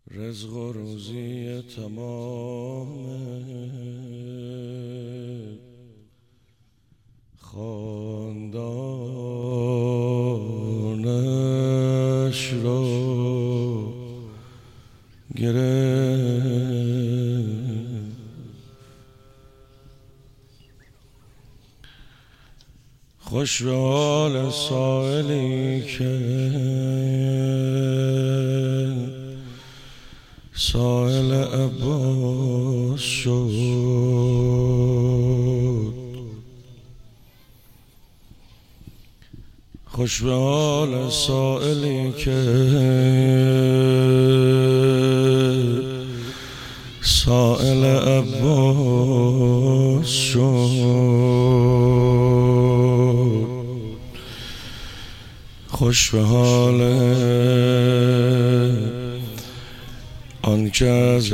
رزق و روزی تمام خاندانش را گرفت. خوش به حال سائلی که سائل عباس شد. خوش به حال سائلی که سائل عباس شد. خوش به حال آن که از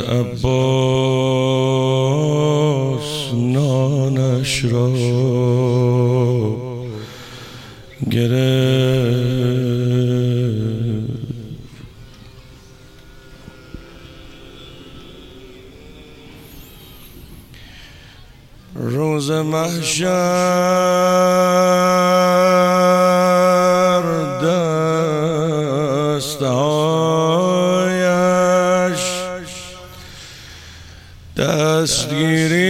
عباس نانش را گرفت. روز محشر دستهایش دستگیری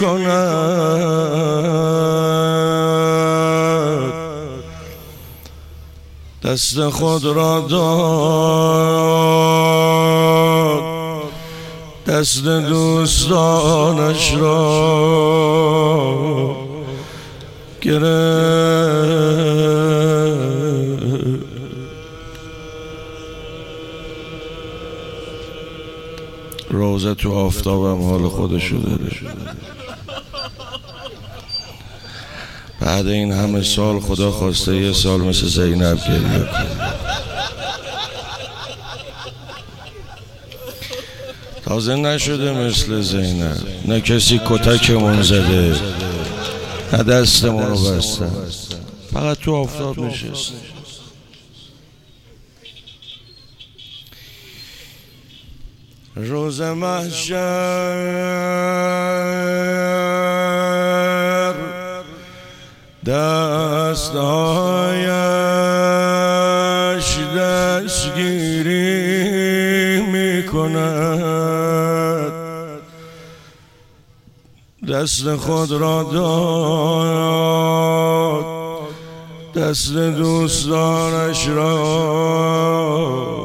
میکند، دست خود را داد، دست دوستانش را گرفت. روزه تو آفتابم حال خودشو داره. بعد این همه سال خدا خواسته یه سال مثل زینب گریه کنه. تازه نشده مثل زینب، نه کسی کتکمون زده نه دستمون رو بستن، فقط تو آفتاب نشست. روز محشر دستهایش دستگیری میکند، دست خود را داد، دست دوستانش را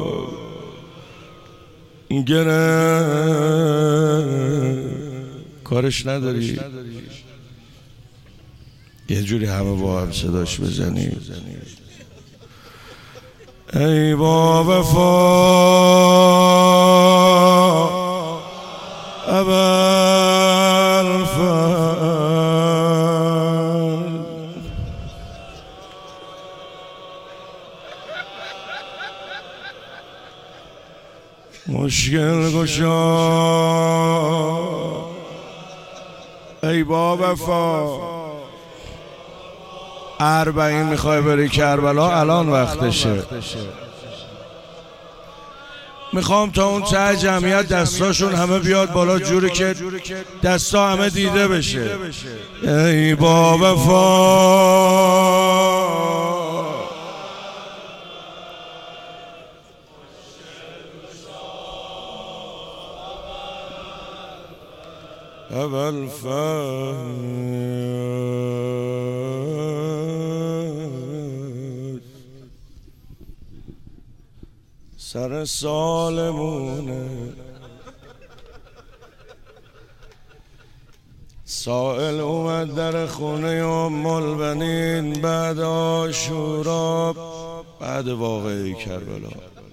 گرفت. کارش نداری یه جوری همه با هم صداش بزنی: ای با وفا ابوالفضل، مشکل گشا. ای با وفا، اربعین میخوای بری کربلا، الان وقتشه. میخوام تا اون ته جمعیت دستاشون همه بیاد بالا، جوری که دستا همه دیده بشه. ای با وفا ابوالفضل، سر سالمونه. سائل اومد در خونه ام البنین بعد عاشورا، بعد واقعه کربلا.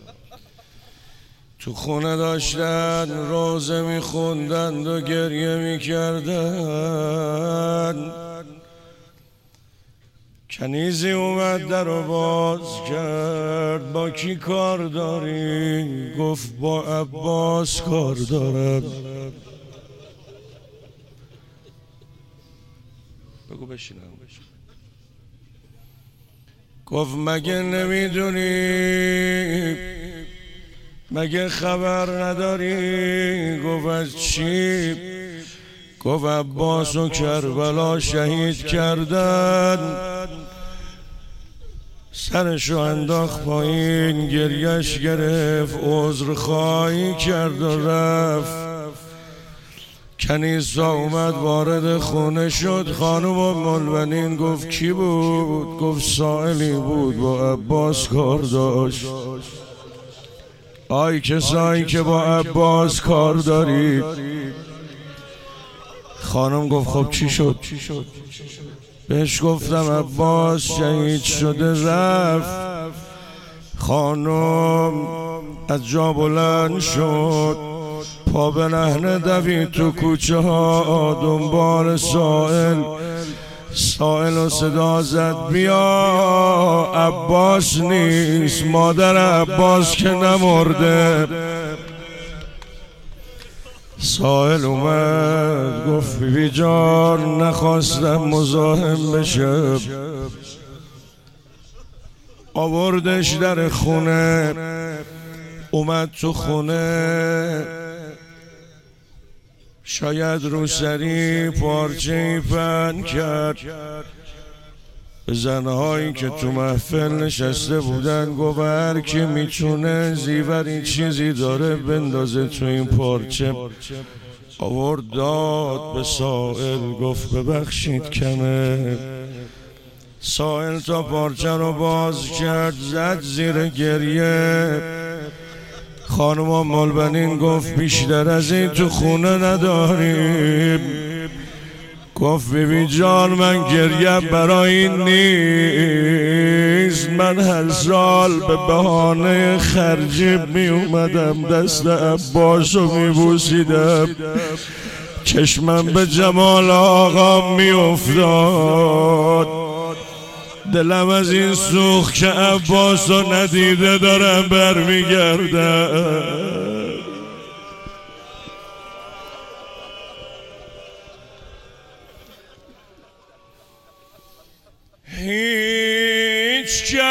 تو خونه داشتن روزه میخوندند و گریه میکردن. کنیزی اومد در رو باز کرد: با کی کار داری؟ گفت با عباس کار دارم. بگو بشینم. گفت مگه نمیدونی مگه خبر نداری؟ گفت از چی؟ گفت عباس و کربلا شهید کردن. سرشو انداخت پایین، گریش گرفت، عذر خواهی کرد و رفت. کنیسا اومد وارد خونه شد. خانم الملبنین گفت کی بود؟ گفت سائلی بود با عباس کار داشت. آی کسایی که با عباس کار دارید. خانم گفت خب چی شد؟ بهش گفتم عباس شهید شده رفت. خانم از جا بلند شد، پا به نهنه دوید تو کوچه ها دنبال سائل و صدا زد بیا عباس نیست، مادر عباس که نمرده. سائل اومد گفت بیبی جان نخواستم مزاحم بشم. آوردش در خونه، اومد تو خونه، شاید روسری پارچه‌ای پهن کرد. به زنهایی که تو محفل نشسته بودن گفت هر کی میتونه زیوری چیزی داره بندازه تو این پارچه. آورد داد به سائل، گفت ببخشید کمه. سائل تا پارچه رو باز کرد زد زیر گریه. خانم الملبنین گفت بیشتر از این تو خونه نداریم. گفت بیبی جان من گریه برای این نیست، من هر سال به بهانه خرجی می اومدم دست عباس رو می بوسیدم، چشمم به جمال آقا می افتاد. دلم از این سوخت که عباس رو ندیده دارم برمیگردم. هیچ کس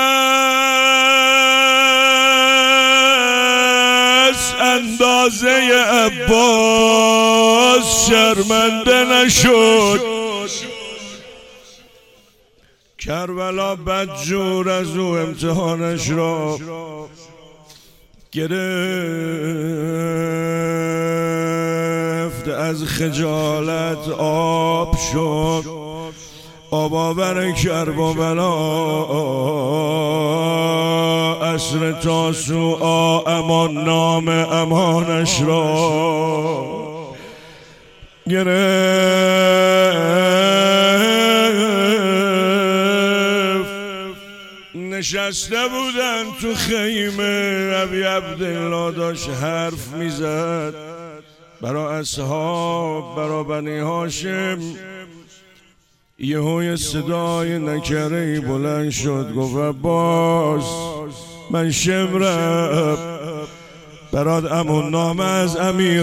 اندازه عباس شرمنده نشد. کربلا بدجور از او امتحانش را گرفت، از خجالت آب شد. آباور کربلا عصر تاسوعا امان نام امانش را گرفت. نشسته بودن تو خیمه، ابی عبدالله داشت حرف میزد برا اصحاب، برا بنی هاشم. یهو صدای نکره‌ای بلند شد، گفت عباس من شمرم برات امون نامه از امیر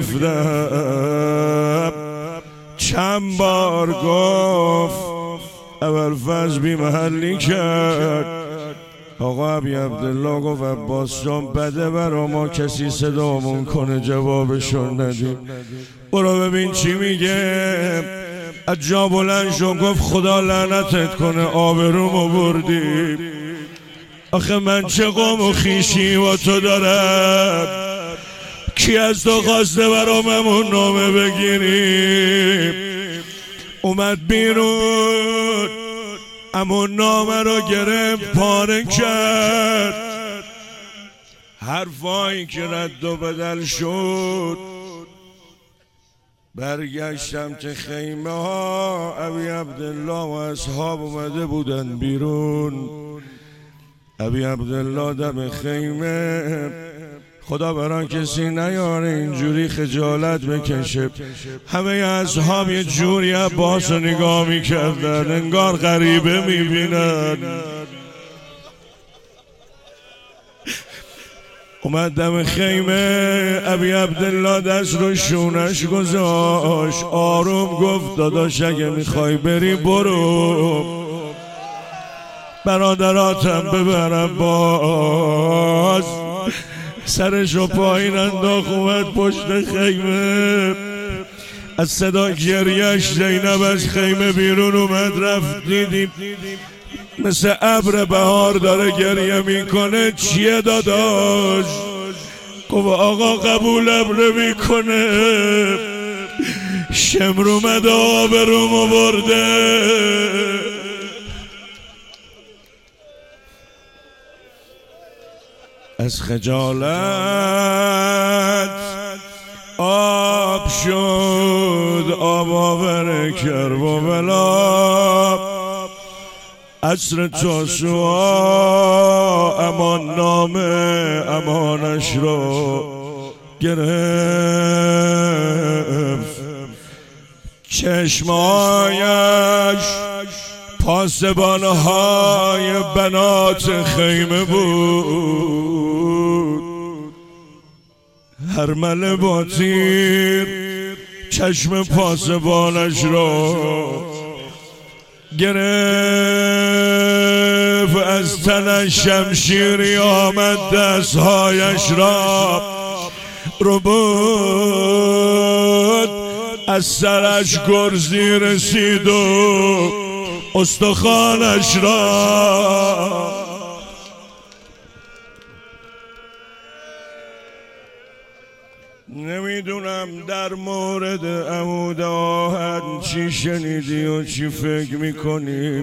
گرفتم. چند بار گفت اول فضل بی محلی کرد. آقا ابی عبدالله گفت عباس جان بده برا ما کسی صدامون کنه جوابشون ندیم. برو ببین چی میگه. از جا بلند شد گفت خدا لعنتت کنه آبرومو بردی. آخه من چه قوم و خیشی و تو دارم؟ کی از تو خواسته برام امون نامه بگیریم؟ اومد بیرون امون نامه رو گرفت پاره کرد. حرفایی که رد و بدل شد. برگشتم که خیمه ها ابی عبدالله و اصحاب اومده بودن بیرون. ابی عبدالله دم خیمه، خدا برای کسی نیاره اینجوری خجالت بکشه. همه اصحاب یه جوری عباس رو نگاه میکردن انگار غریبه میبینن. اومد دم خیمه، ابی عبدالله دست رو شونش گذاشت، آروم گفت داداش اگه میخوای بری برو، برادراتم ببرم باز. سرشو پایین انداخت اومد پشت خیمه. از صدا گریهش زینب از خیمه بیرون اومد، رفت دیدیم مثل ابر بهار داره گریه میکنه. چیه داداش؟ گفت آقا قبولم نمیکنه، شمر اومده آبرومو برده. از خجالت آب شد آب آور کربلا. عصر تاسوعا امان نامه امانش رو گرفت. چشمایش پاسبانهای بنات خیمه بود. هرمله با تیر چشم پاسبانش را گرفت. از تنش شمشیری آمد دستهایش را رو بود. از سرش گرزی رسید و استخوانش را. نمیدونم در مورد عمود آهن چی شنیدی و چی فکر میکنی.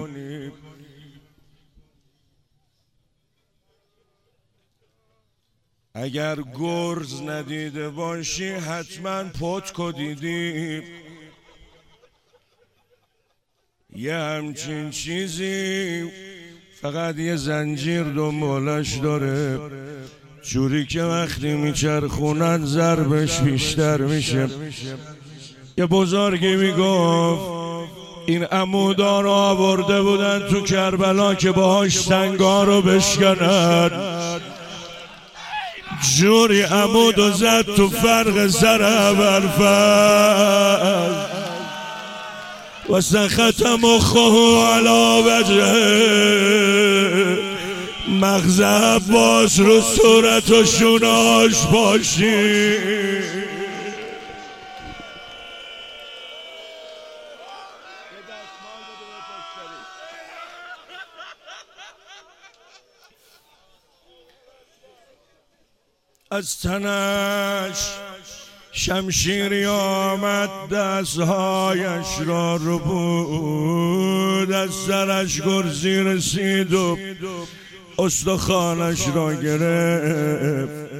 اگر گرز ندیده باشی حتما پتکو دیدی. یه همچین چیزی فقط یه زنجیر دنبالش داره، جوری که وقتی میچرخونن ضربش بیشتر میشه. یه بزرگی میگفت این عمودا رو آورده بودن تو کربلا که باهاش سنگا رو بشکنن. جوری عمودو زد تو فرق سر ابوالفضل و سخط مخه علی وجهه. مغز عباس رو صورت و شوناش باشی. از تنش شمشیری آمد دستهایش را رو بود. از سرش گرزی رسید و استخوانش را گرفت.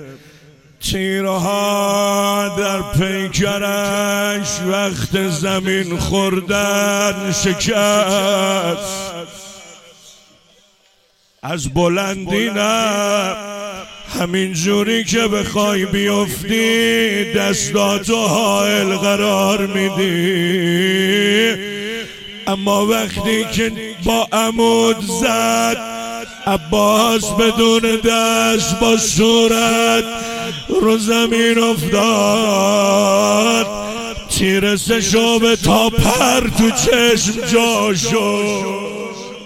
تیرها در پیکرش وقت زمین خوردن شکست. از بلندی نه، همین جوری که بخوای بیفتی دستاتو حائل قرار میدی. اما وقتی که با عمود زد عباس بدون دست با صورت رو زمین افتاد. تیر سه شعبه تا پر تو چشم جا شد.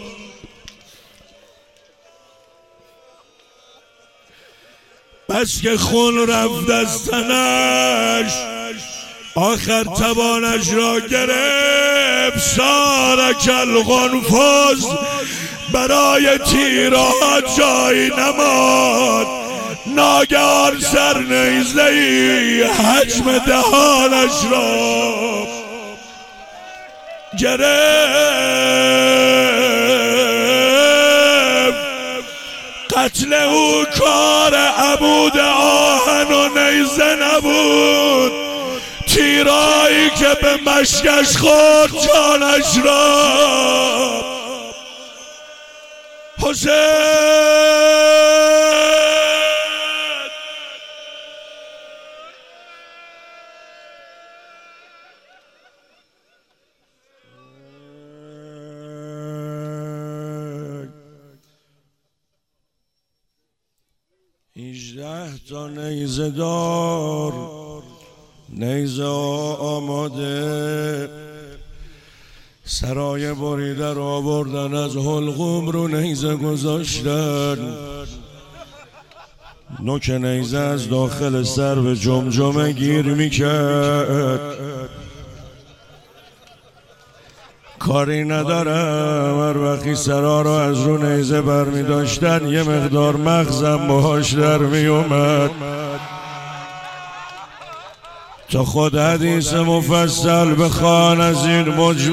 بس که خون رفت از تنش، آخر توانش را گرفت. سارک القنفذ، برای تیرها جایی نماند. ناگهان سر نیزه‌ای حجم دهانش را گرفت. قتل او کار عمود آهن و نیزه نبود، تیرایی که به مشکش خورد جانش را. حسین تا نیزه دار، نیزه آماده، سرای بریده رو آوردن، از حلقوم رو نیزه گذاشتن. نوک نیزه از داخل سر به جمجمه گیر میکرد. کاری ندارم، هر وقتی سرا رو از رو نیزه بر می داشتن یه مقدار مغزم باهاش در می اومد. تا خود حدیث مفصل بخوان از این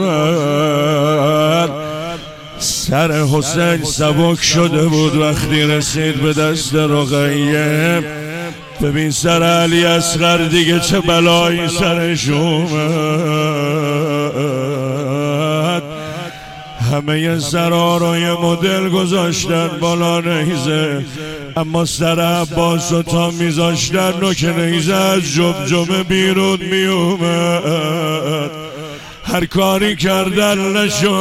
مجمل، سر حسین سبک شده بود وقتی رسید به دست رقیه. ببین سر علی اصغر دیگه چه بلایی سرش اومد. همه سرها رو یه مدل گذاشتن بالا نیزه، اما سر عباس رو تا میذاشتن نوک نیزه از جمجمه بیرون میومد. هر کاری کردن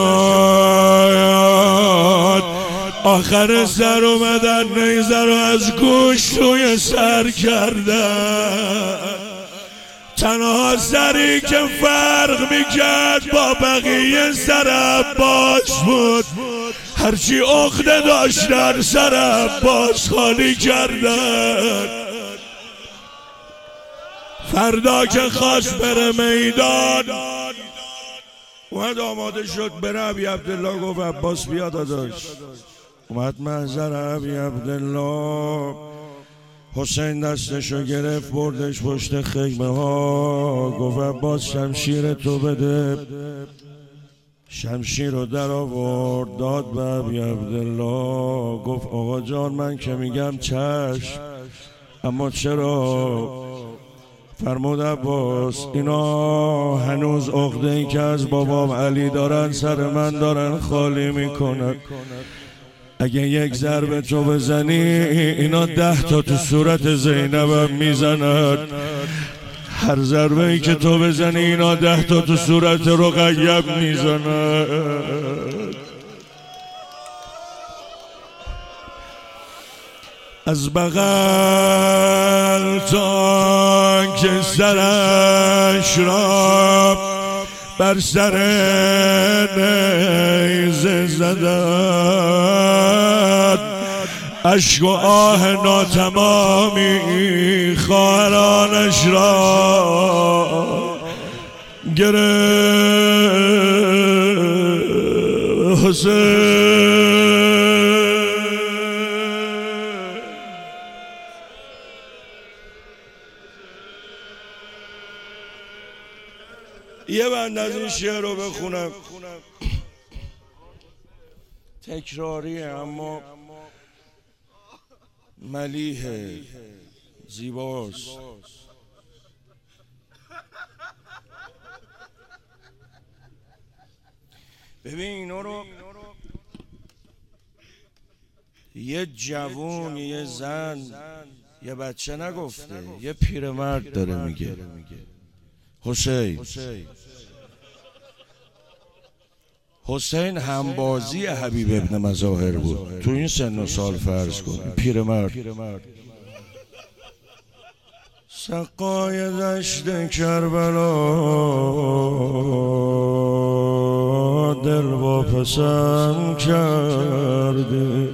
نشد، آخر سر اومدن نیزه رو از گوش توی سر کردن. تنها سری که فرق میکرد با بقیه سر عباس بود. هرچی عقده داشتن سر عباس خالی کردن. فردا که خواست بره میدان، اومد آماده شد بره. ابی عبدالله گفت عباس بیا داداش. اومد محضر ابی عبدالله، حسین دستشو گرفت بردش پشت خیمه ها. گفت عباس شمشیر تو بده. شمشیر رو در آورد داد به ابی عبدالله. گفت آقا جان من که میگم چشم، اما چرا؟ فرمود عباس اینا هنوز عقده ای که از بابام علی دارن سر من دارن خالی میکنن. اگه یک ضربه تو بزنی اینا 10 تا تو صورت زینبم میزنن. هر ضربه ای که تو بزنی اینا 10 تا تو صورت رقیب میزنن. از بغل تا که سرش را بر سر نیزه زدند، اشک و آه ناتمامی خواهرانش را گرفت. حسین یه بند از این شعر رو بخونم، تکراریه اما ملیحه، زیباست. ببین اینا رو یه جوون، یه زن، یه بچه نگفته، یه پیرمرد داره میگه. حسین همبازی حبیب ابن مظاهر بود. تو این سن و سال فرض کن پیرمرد سقای دشت کربلا دل با پسند کرده.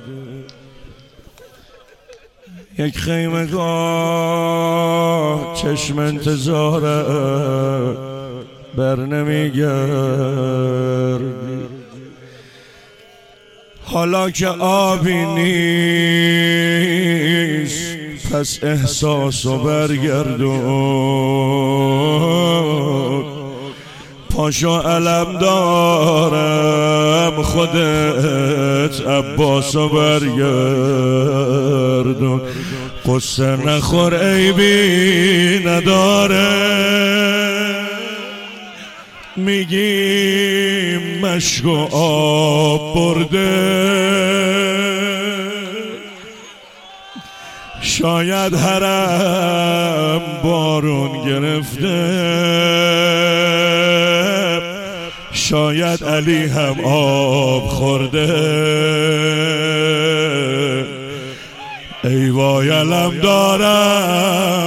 یک خیمگاه چشم انتظارت بر نمیگردی. حالا که آبی نیست پس احساسو برگردون. پاشو علم دارم خودت عباسو برگردون. قصه نخور عیبی نداره، میگیم مشک و آب برده. شاید حرم بارون گرفته، شاید علی هم آب خورده. ای وای علم دارم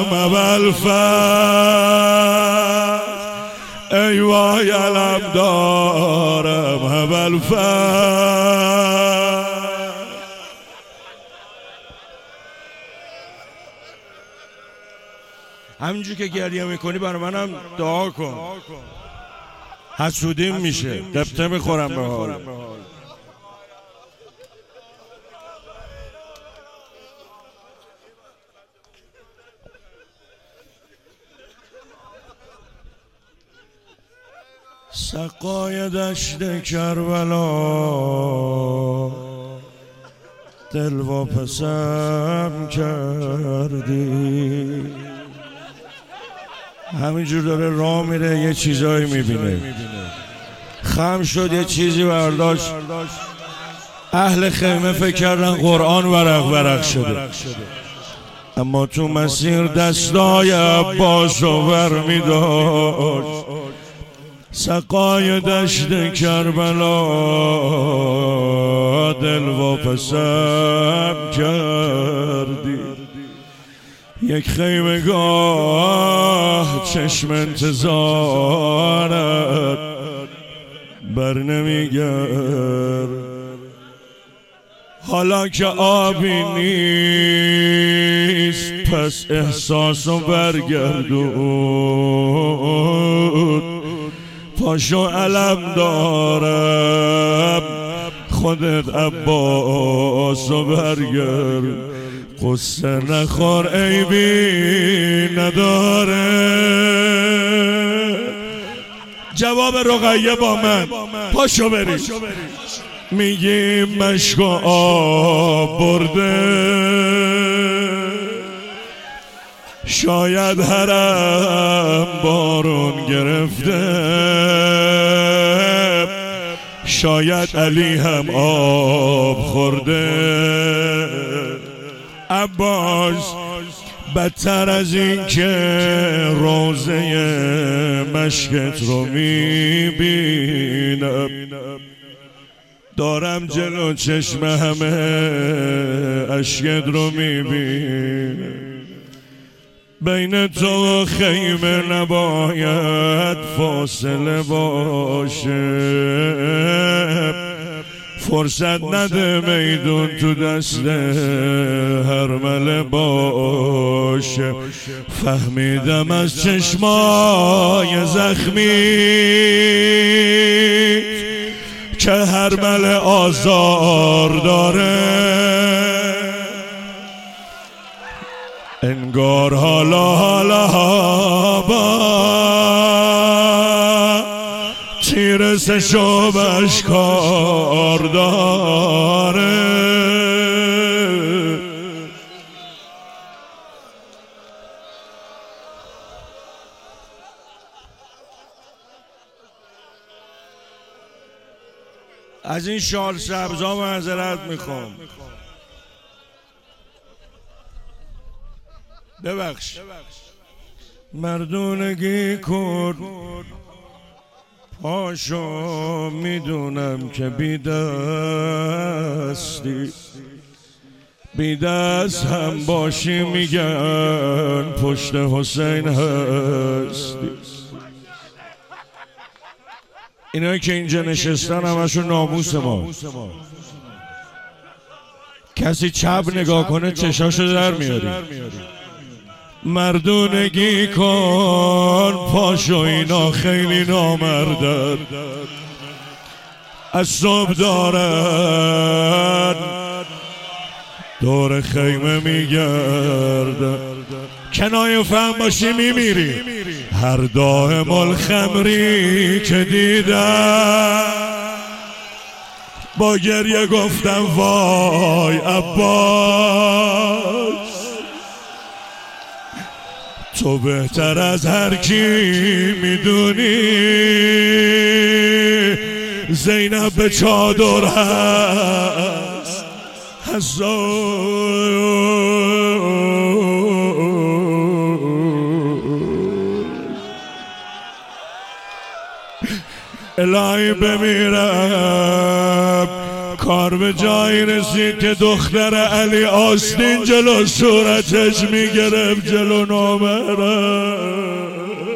ابوالفضل، ای وای علم دارم ابوالفضل. همینجور که گریه میکنی برای منم دعا کن. حسودیم میشه، قبطه میخورم به حال. سقای دشت کربلا دل واپسم کردی. همینجور داره راه میره یه چیزایی میبینه، خم شد یه چیزی برداشت. اهل خیمه فکر کردن قرآن ورق شده، اما تو مسیر دستای عباس رو ور میداشت. سقای دشت کربلا دل واپسم کردی. یک خیمگاه چشم انتظارت بر نمیگرد. حالا که آبی نیست پس احساسو برگردون. پاشو علم دارم خودت عباسو برگرد. قصه نخور عیبی نداره. جواب رقیه با من، پاشو بریم. میگی مشک و آب برده، شاید حرم بارون گرفته، شاید علی هم آب خورده. عباس بدتر از این که روزه مشکت رو میبینم، دارم جلو چشم همه اشکت رو میبینم. بین تو و خیمه نباید فاصله باشه، فرصت نده میدون تو دست هرمله باشه. فهمیدم از چشمای زخمی که هرمله آزار داره. انگار حالا با تیر سشوبش کار داره. از این شال سبزا معذرت میخوام، ببخش. مردونگی کن پاشو، میدونم که بیدستی، بیدست هم باشی میگن پشت حسین هستی. اینایی که اینجا نشستن همشون ناموس ما. کسی چپ نگاه کنه چشاشو در میاری. مردونگی کن پاشو، اینا خیلی نامردن، از صبح دارن دور خیمه میگردن. کنایه فهم باشی میمیری. هر دائم الخمری که دیدم با گریه گفتم وای عباس، تو بهتر از هر کی میدونی زینب به چادر هست. الهی بمیرم کار به جایی رسید که دختر علی آستین جلو صورتش میگرفت، جلو نامرم.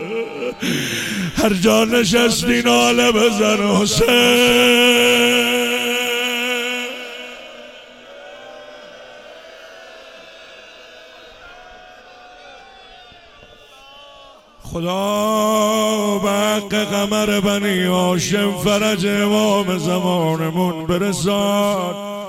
هر جا نشستی ناله بزن حسین. خدا به حق قمر بنی هاشم فرج امام زمانمون برساد.